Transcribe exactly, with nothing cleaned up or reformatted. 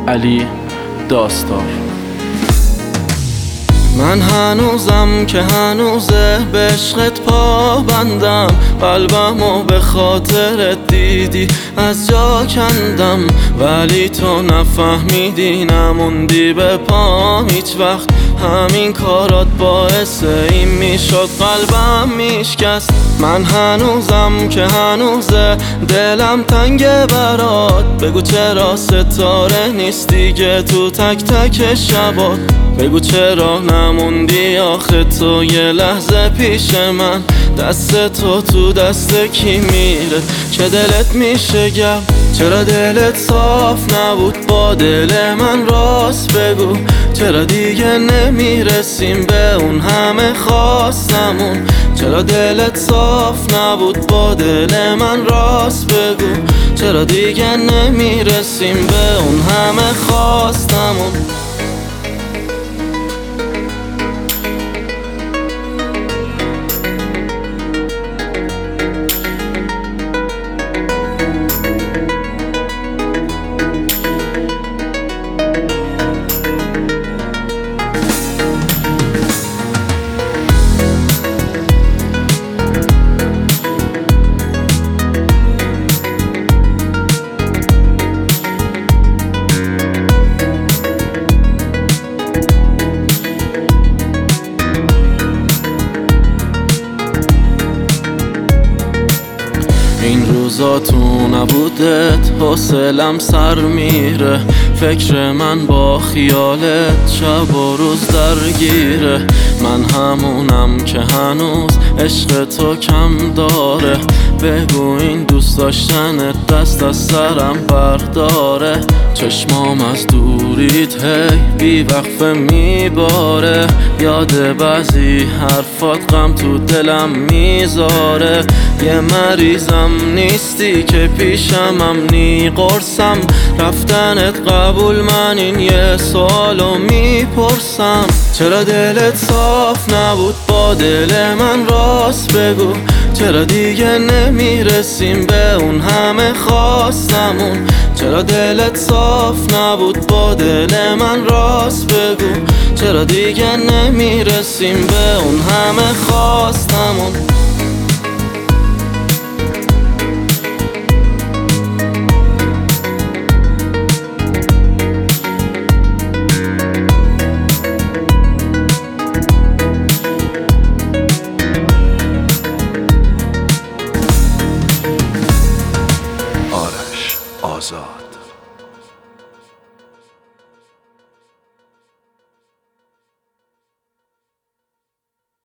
علی داستار. من هنوزم که هنوزه به عشقت پابندم، قلبمو به خاطرت دیدی از جا کندم، ولی تو نفهمیدی نموندی به پام هیچ وقت. همین کارات باعث این میشد قلبم میشکست. من هنوزم که هنوزه دلم تنگه برات، بگو چرا ستاره نیستی که تو تک تک شبات، بگو چرا نموندی آخه تو یه لحظه پیش من. دست تو تو دست کی میره که دلت میشه گم؟ چرا دلت صاف نبود با دل من؟ راست بگو چرا دیگه نمیرسیم به اون همه خواستمون؟ چرا دلت صاف نبود با دل من؟ راست بگو چرا دیگه نمیرسیم به اون همه خواستمون؟ این روزا تو نبودت حوصلم سر میره، فکر من با خیالت شب و روز درگیره. من همونم که هنوز عشق تو کم داره، بگو این دوست داشتنت دست از سرم برداره. چشمام از دوریت هی بی وقفه میباره، یاد بعضی حرفات غم تو دلم میذاره. یه مریضم نیستی که پیشمم نی قرصم، رفتنت قبول من این یه سوالو میپرسم. چرا دلت صاف نبود با دل من؟ راست بگو چرا دیگه نمیرسیم به اون همه خواستمون؟ چرا دلت صاف نبود با دل من؟ راست بگو چرا دیگه نمیرسیم به اون همه خواستمون؟ آرش آزاد.